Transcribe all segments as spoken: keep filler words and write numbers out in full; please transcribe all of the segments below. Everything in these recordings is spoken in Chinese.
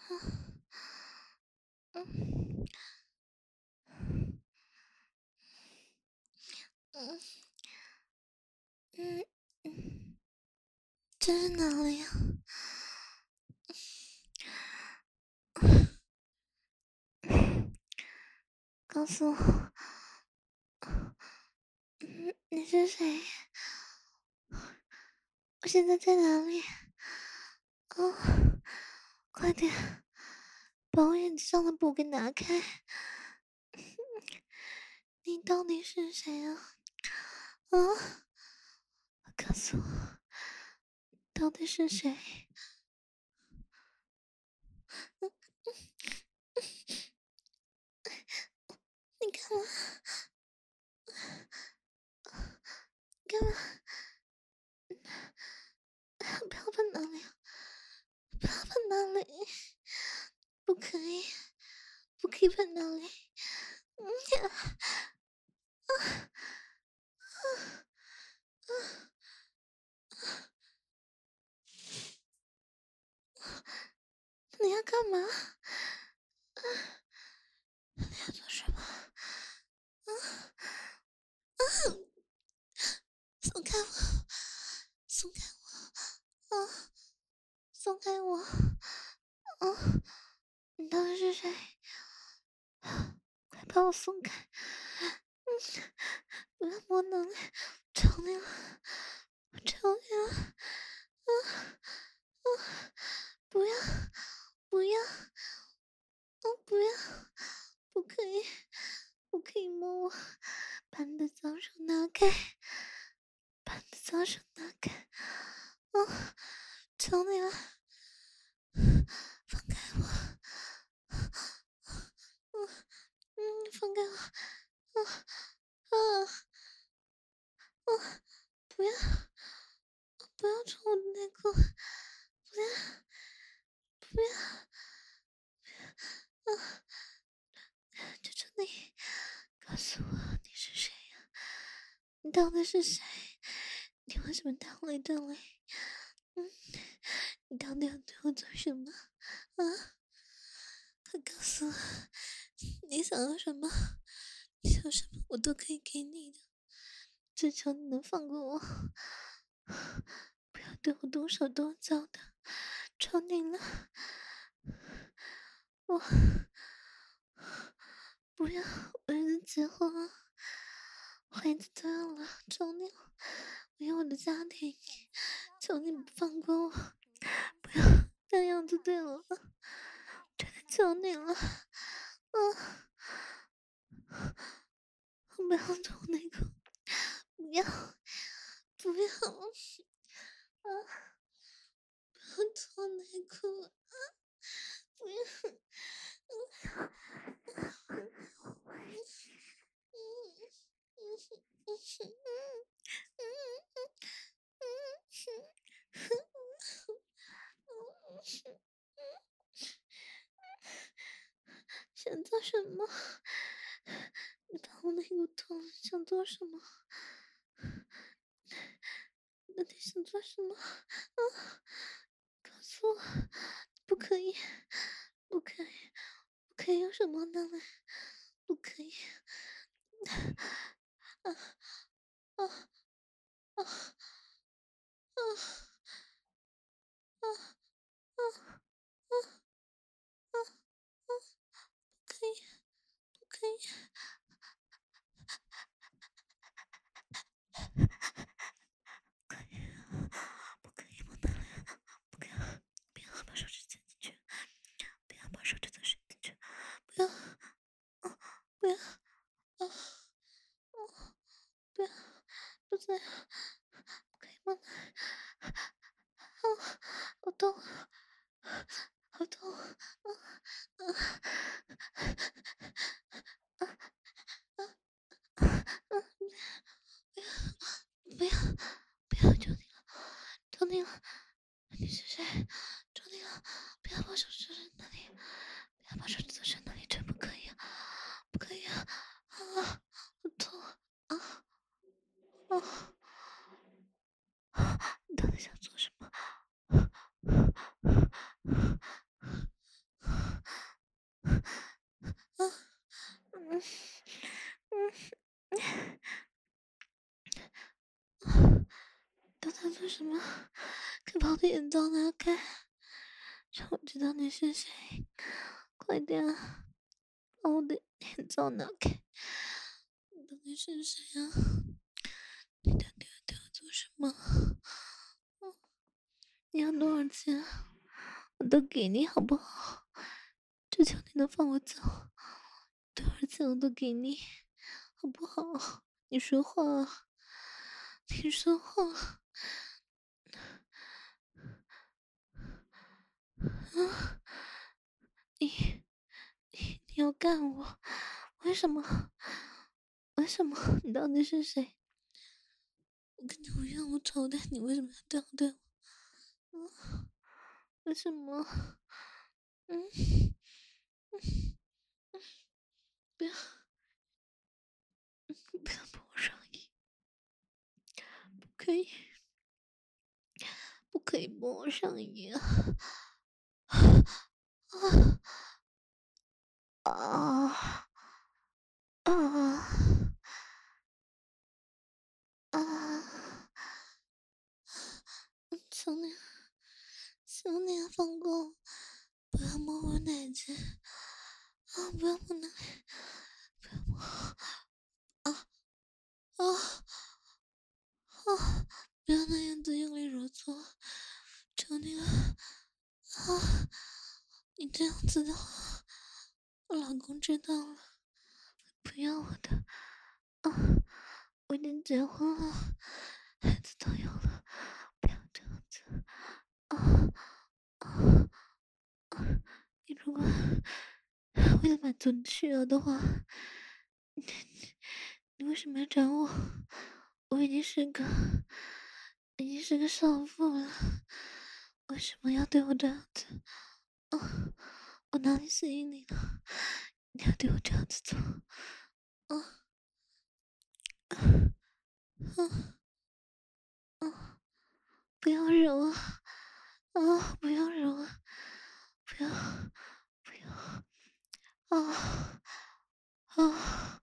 嗯嗯嗯嗯，这是哪里呀？告诉我，嗯，你是谁？我现在在哪里？哦，快点把我眼睛上的布给拿开！你到底是谁啊？啊，告诉我，到底是谁？你干嘛？干嘛？不要碰哪里！不要碰哪里！不可以，不可以碰哪里！嗯呀，你要干嘛？你要做什么？松开我！松开我！啊！松开我！啊！你到底是谁？快把我松开！嗯，不要摸能力，求你了，我求你了！啊啊！不要！不要！哦，不要！不可以！不可以摸我！把你的脏手拿开！把你的脏手拿开！啊！求你了！放开我！嗯嗯，放开我！啊啊啊！不要！不要穿我的内裤！不要！不要！啊！求求你，告诉我你是谁呀、你到底是谁？你为什么大雷大雷？嗯，你到底要对我做什么？啊！快告诉我，你想要什么？你想要什么，我都可以给你的，只求你能放过我，不要对我动手动脚的，求你了，我不要，我已经结婚了，孩子都要了，求你了，我有我的家庭，求你不放过我，不要这样子对我，真的求你了，啊！不要脱内裤，不要，不要，啊！不要脱内裤，啊！不要，想做什么？你把我内裤脱了，想做什么？到底想做什么？啊！告诉我，不可以，不可以，不可以有什么的了，不可以！啊啊啊啊啊啊啊啊！不可以，不可以！不可以，不能了！不要，不要把手指伸进去！不要把手指头伸进去！不要，啊！不要，啊！啊！不要，不在，不可以吗？啊！好痛，好痛！啊啊啊啊！啊！不要，不要，求你了，求你了！你是谁？求你了！不要把手指伸那里，不要把手指头伸那里，这不可以啊！不可以啊！啊！好痛啊！啊！你到底想做什么？ 刚才做什么？快把我的眼罩拿开，让我知道你是谁！快点，把我的眼罩拿开！你到底是谁啊？你到底要对我做什么？你要多少钱？我都给你，好不好？只求你能放我走，多少钱我都给你，好不好？你说话，你说话。啊！你你你要干我？为什么？为什么？你到底是谁？我跟你无冤无仇的，你为什么要这样对我？啊！为什么？嗯嗯嗯，不要不要把我上瘾，不可以不可以把我上瘾啊！啊啊啊！求你求你放过我，不要摸我奶子啊！不要摸奶，不要摸啊啊啊！不要那样子用力揉搓，求你了啊！你这样子的话，我老公知道了，不要我的啊！我已经结婚了，孩子都有了，不要这样子啊啊啊！你如果为了满足你的需要的话，你你为什么要找我？我已经是个已经是个少妇了，为什么要对我这样子？啊！我哪里吸引你了？你要对我这样子做？啊啊啊！啊！不要揉啊！啊！不要揉啊！不要不要啊啊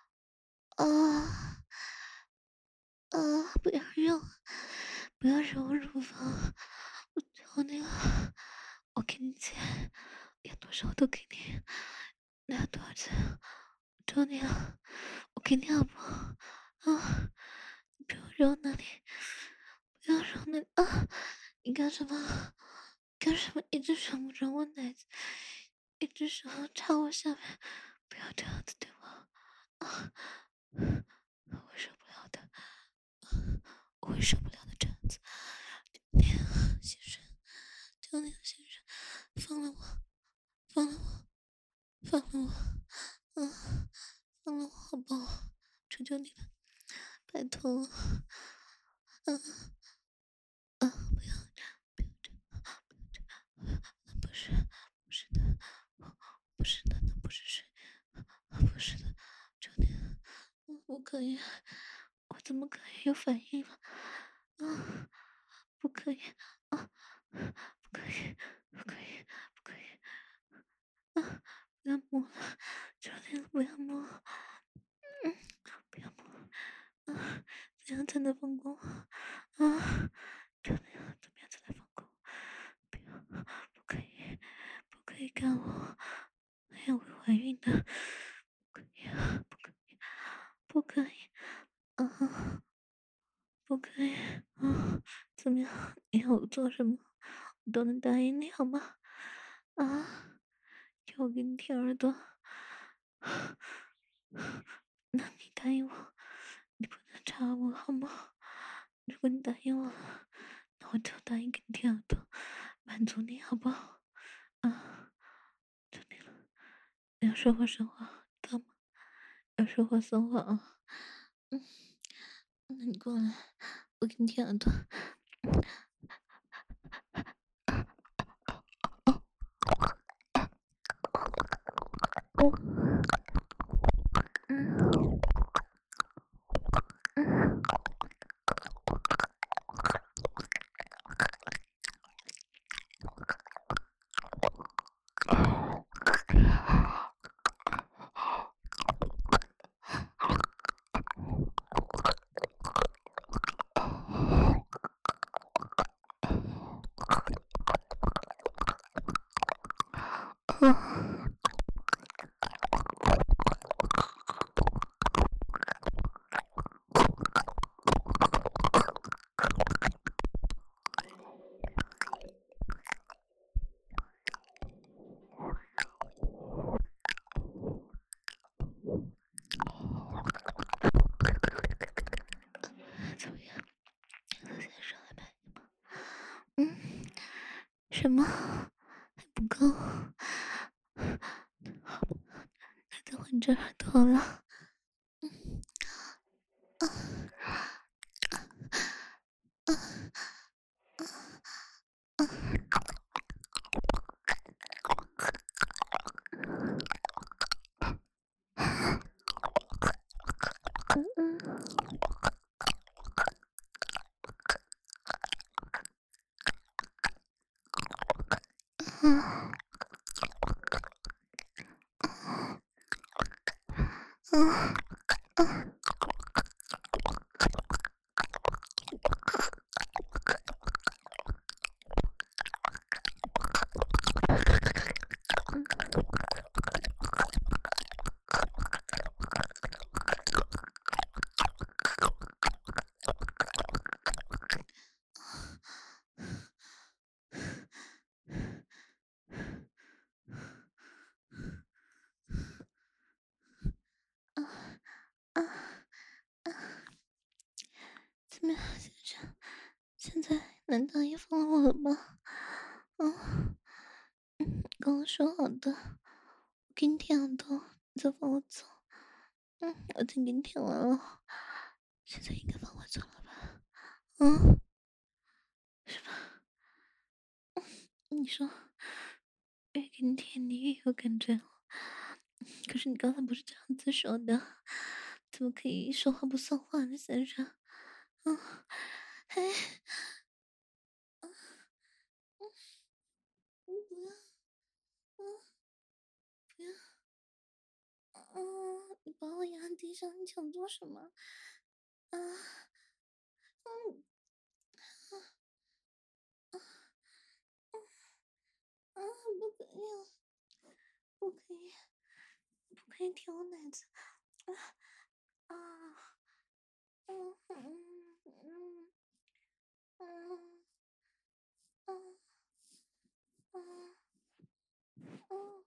啊啊！不要揉，不要揉我乳房！我求你了，我给你钱，要多少我都给你，你要多少钱？我求你了，我给你好不好？啊！你不要揉那里，不要揉那里啊！你干什么？干什么？一只手揉我奶子，一只手插我下面，不要这样子对我啊！我会受不了的，我会受不了的这样子。你先生，求你了，先生，放了我，放了我，放了我，啊，放了我好不好？求求你了，拜托，啊啊！不要这样，不要这样，不要这样，不是，不是的，不是的，那不是谁？不是的，求你了，不可以，我怎么可以有反应了？啊，不可以，啊，不可以，不可以，不可以，啊，不要摸了，求你了，不要摸，嗯，不要摸，啊，怎样才能放过我？啊，求你了，怎么样才能放过我？不要，不可以，不可以干我，还有会怀孕的，不可以啊，不可以，不可以，啊。不可以啊！怎么样？你要我做什么，我都能答应你，好吗？啊！要我给你舔耳朵？那你答应我，你不能插我，好吗？如果你答应我了，那我就答应给你舔耳朵，满足你，好不好？啊！求你了，要说话算话，知道吗？要说话算话啊！嗯，那你过来，我给你舔耳朵。嗯嗯。 什么？还不够？好，再换这耳朵了。嗯嗯嗯。啊啊啊！怎么样，先生？现在难道也放了我了吗？嗯嗯，刚刚说好的，我给你舔耳朵，你再放我走。嗯，我已经给你舔完了，现在应该放我走了吧？嗯，是吧？你说，越给你舔你越有感觉了，可是你刚才不是这样子说的，怎么可以说话不算话呢，先生？嗯，哎，嗯嗯嗯，不要，嗯，不要。嗯，你把我压地上，你想做什么？啊，嗯，啊，不可以啊，不可以，不可以舔我奶子，啊啊，嗯嗯嗯嗯嗯嗯嗯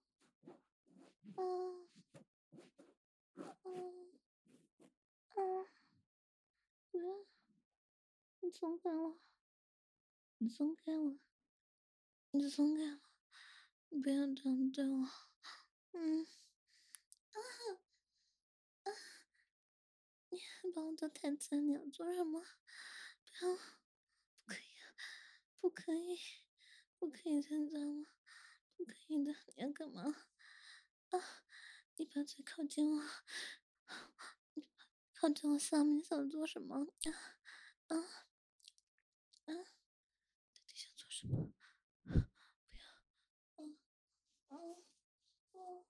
嗯嗯嗯，不要，你松开我，你松开我，你松开我，你不要这样对我，嗯啊啊，你还把我的台词你要做什么？不要。不可以啊，不可以，不可以现在吗？不可以的，你要干嘛？啊！你把嘴靠近我，你靠近我下面，你想做什么？啊啊啊！你想做什么？不要！嗯嗯嗯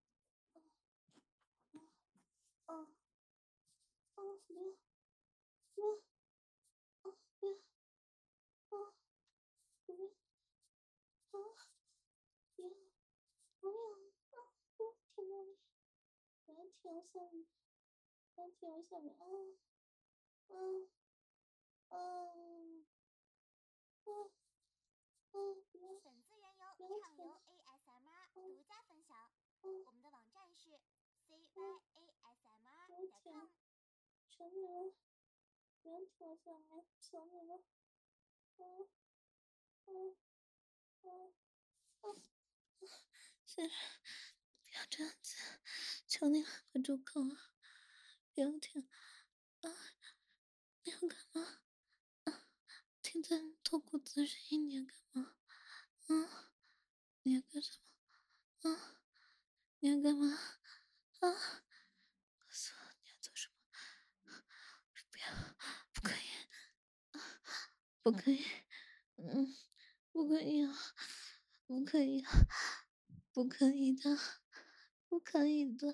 嗯嗯，不要不要！啊不要！啊不要！啊不要！不要！啊不要舔我！不要舔我下面！不要舔我下面！啊啊啊！嗯嗯，不要本资源由不要畅游舔， A S M R 嗯独家分享， 嗯我们的网站是 c y 嗯， a s m 不 r 要 dot 舔， com。 求你了，不要舔下来，求你了，嗯嗯嗯嗯，先生，不要这样子，求你了，快住口啊！不要舔啊！你要干嘛？啊！听在脱裤子的声音，你要干嘛？啊！你要干什么？啊！你要干嘛？啊！告诉我你要做什么？不要，不可以，不可以，嗯，不可以啊，不可以啊，不可以的，不可以的，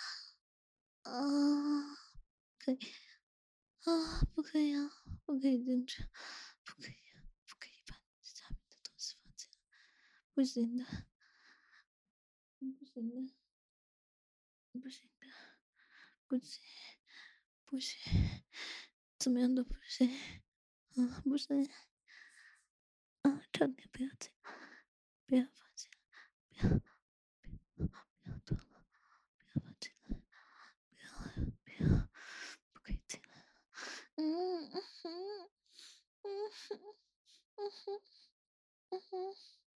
啊，可以啊，不可以啊，不可以这样，不可以啊，不可以把下面的东西放进来，不行的，不行的，不行的，不行，不行，怎么样都不行，啊，不行。啊，差点不要紧，不要放弃，不要，不要动了，不要放弃了，不要，不要，不可以进来。嗯嗯嗯嗯嗯嗯嗯。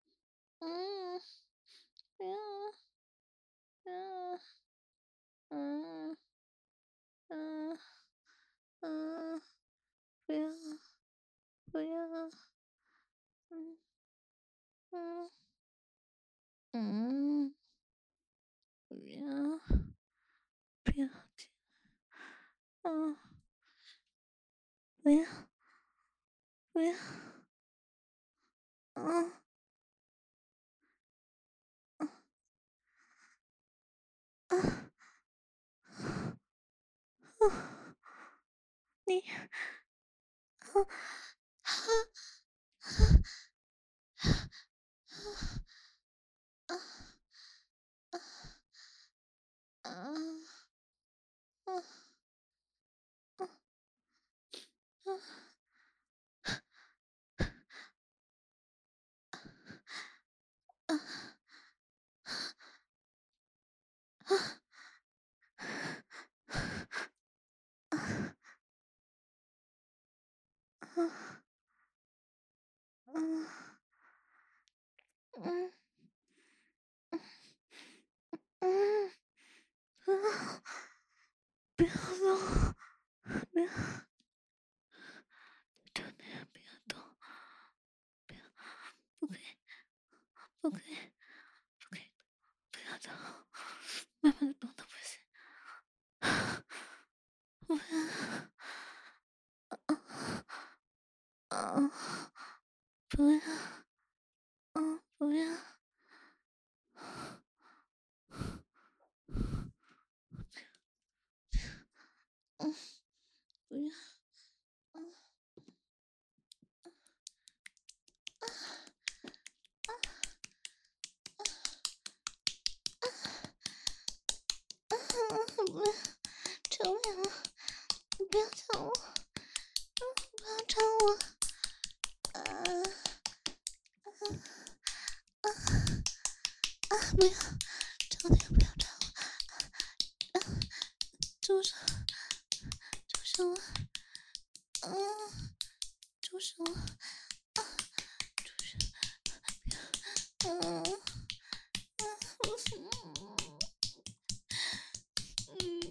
嗯，不要，不要，嗯嗯嗯，不要，不要，嗯嗯嗯，不要，不要紧，嗯，不要，不要，嗯嗯嗯嗯，你，嗯嗯嗯嗯嗯嗯嗯嗯嗯，不要动，不要，就那样，不要动，不要，不可以，不可以，不可以，不要动，慢慢的动都不行，不要，啊，不要，啊，不要，嗯，不要，嗯嗯，不要，求你了，你不要吵我，嗯，不要吵我，啊啊啊！不要，求你不要吵我，啊，住手，住手啊！嗯，住手啊！啊，住手！嗯嗯嗯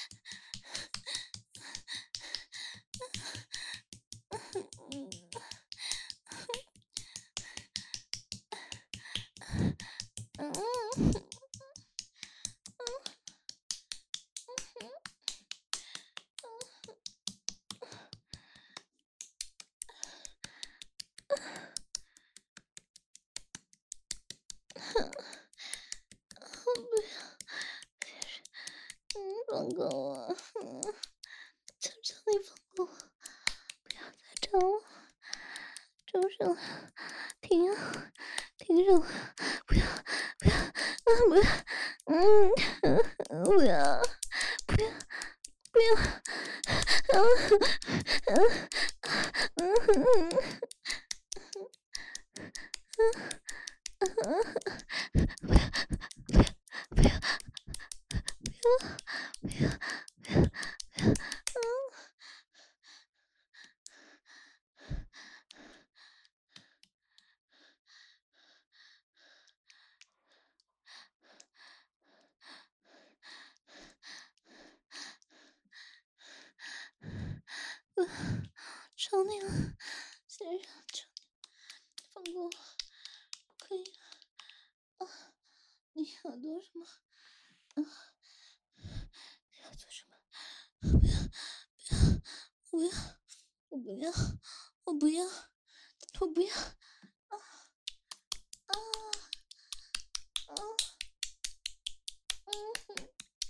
嗯嗯嗯。嗯，放过我！嗯，求求你放过我，不要再吵我！住手！停啊！停手！不要！不要！啊！不要！嗯嗯，不要！不要！不要！啊！啊！嗯嗯嗯，不要！不要！不要！不要！不要！不要！嗯。呃，求你了，先生，求你放过我，不可以啊！你要做什么？啊！你要做什么？不要，不要，我不要，我不要，我不要！啊啊啊！嗯，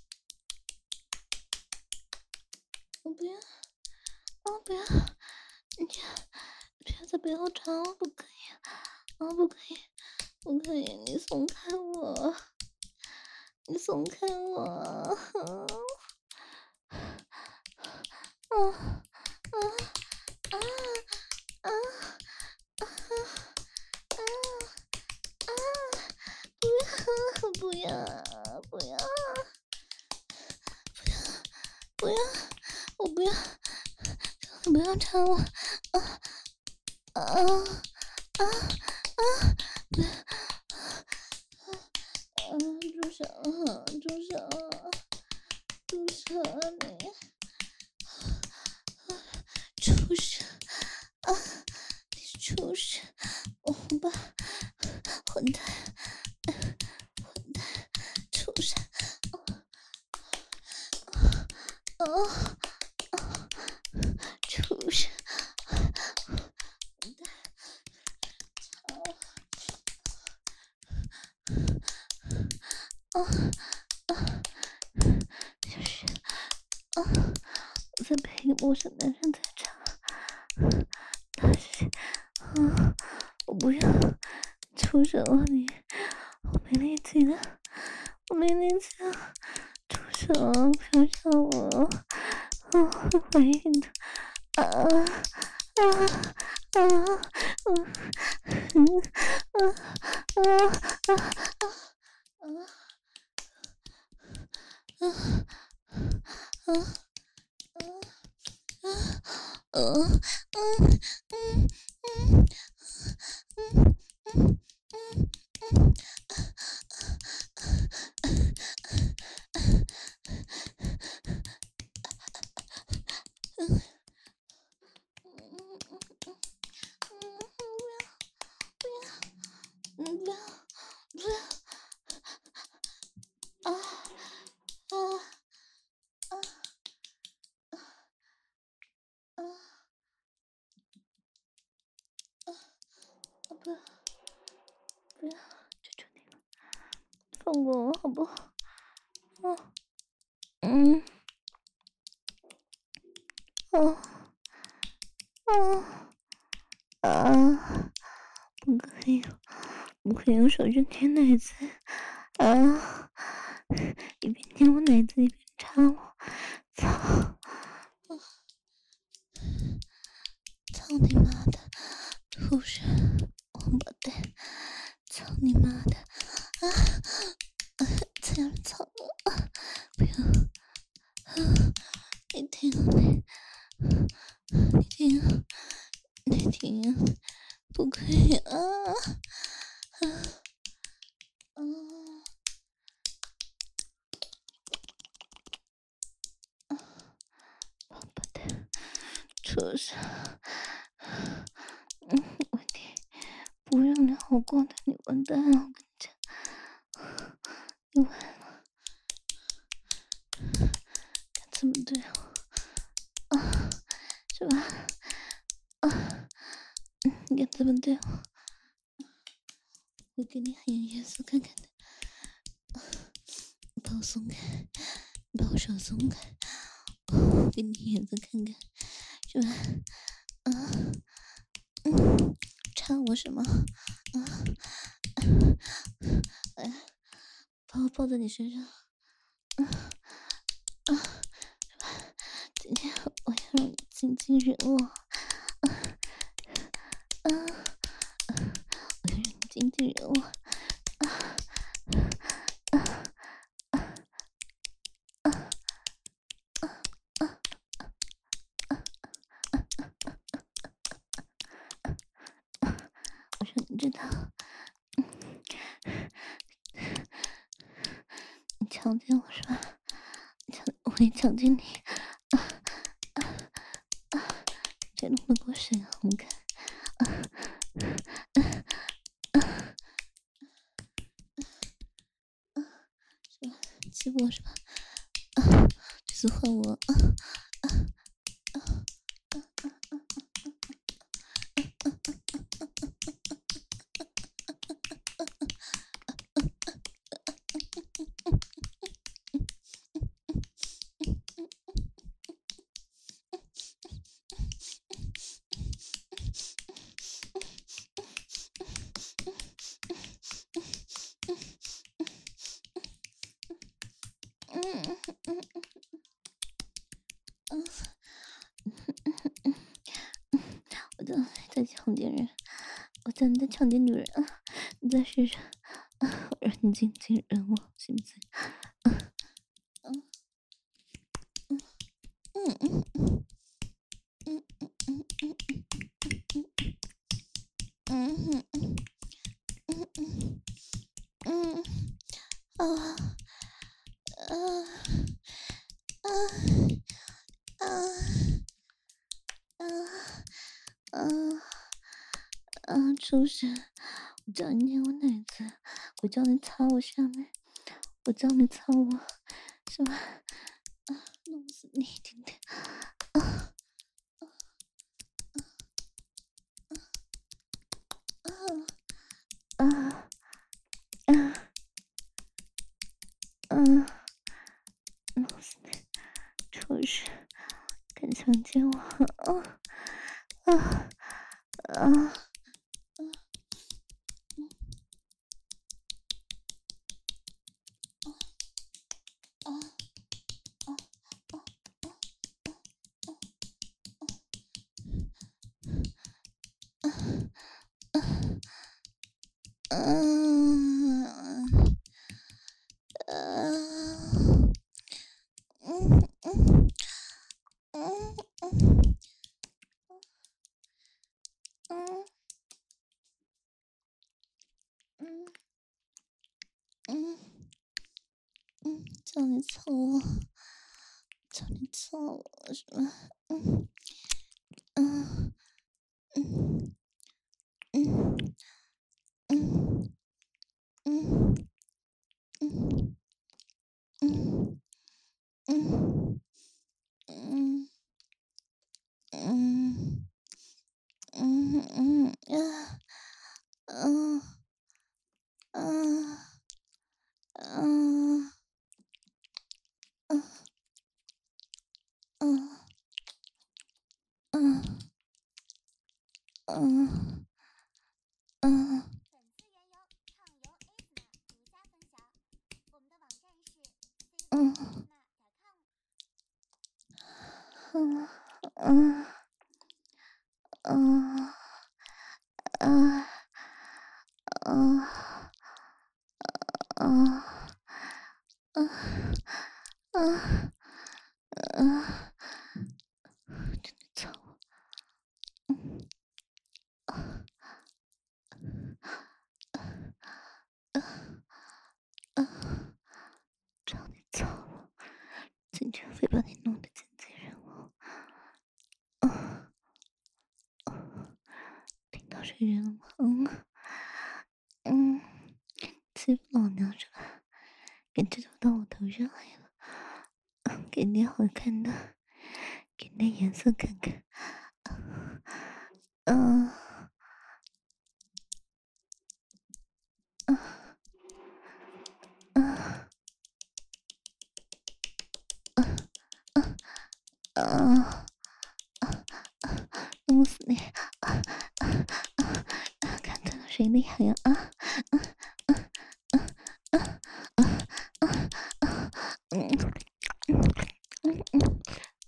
我不要，我不要！你不要再背后抓我，不可以，啊，不可以，不可以！你松开我，你松开我！啊啊啊啊啊啊！啊！不要！不要！不要！不要！我不要！不要缠我！啊啊啊啊！不要！ 啊啊！畜生！啊啊！就是啊！我在陪一个陌生男人在唱，他是啊！我不要！畜生啊你！我没力气了，我没力气了！畜生，不要杀我！啊，会怀孕的！啊啊啊啊！嗯啊啊啊啊啊啊啊啊啊啊！不要不要啊啊啊啊！不要不要，求求你了，放过我好不好？啊嗯啊啊啊！不可以，不可以用手去舔奶子啊！一边舔我奶子一边插我，操！操你妈的，畜生，王八蛋！操你妈的！啊啊！这样操我！不要！啊！你停啊你！你停啊！你停啊！不可以啊！啊啊！王八蛋，畜生！嗯，我你不让你好过的，你完蛋了！我跟你讲，你完了！敢这么对我啊？是吧？啊！你敢这么对我？我给你很颜色看看的。把我松开，把我手松开，我给你颜色看看，是吧？啊，嗯，插我什么？啊，哎，把我抱在你身上，啊啊，是吧？今天我要让你津津人我，啊啊，我要让你津津人我，啊啊。我说你知道，你强奸我是吧？强，我也强奸你，啊啊啊！这弄得过谁啊？我们看，啊啊啊啊！是吧？欺负我是吧？啊，这次换我啊啊啊啊啊啊啊！嗯嗯嗯嗯嗯，我在在强奸人，我在在强奸女人啊！你再试试，啊！我让你尽尽人我，行不行？嗯嗯嗯嗯嗯嗯嗯嗯嗯嗯嗯嗯嗯嗯啊啊啊啊啊啊啊！畜生！我叫你捏我奶子，我叫你擦我下面，我叫你擦我，是吧？啊， 弄死你，听听。啊啊啊啊！弄死你，畜生，敢强奸我！啊啊啊！嗯嗯嗯嗯嗯嗯嗯嗯嗯，叫你操我，叫你操我是吧？嗯嗯嗯嗯嗯嗯嗯嗯嗯嗯嗯嗯嗯呀，嗯嗯嗯嗯嗯嗯嗯嗯， 本次原由畅游 A 斯玛独家分享，我们的网站是 c 嗯 one a s m a 点 com。 嗯嗯嗯嗯嗯嗯嗯嗯嗯，真的操我！找你操我！今天非把你弄得精尽人亡！听到这人了吗？嗯嗯，欺负老娘是吧？给这都到我头上来了，给点好看的，给点颜色看看。嗯嗯嗯嗯嗯，弄死你！啊啊啊！看看谁厉害呀！啊啊啊啊啊啊啊啊！嗯嗯嗯。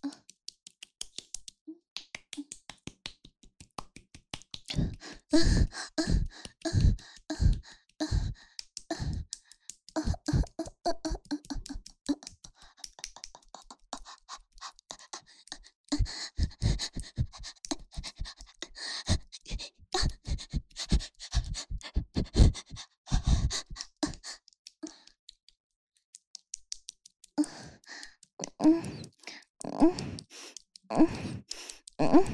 嗯嗯嗯嗯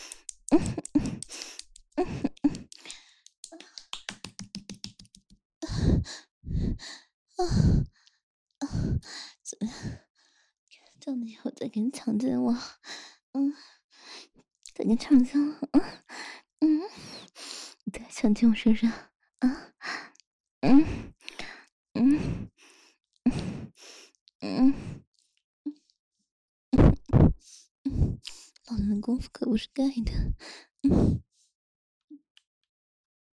嗯啊！怎么样？叫你以后再给你强奸我？嗯，再给你强奸我？嗯嗯，你再强奸我身上？啊？嗯嗯嗯嗯，老娘的功夫可不是盖的。嗯。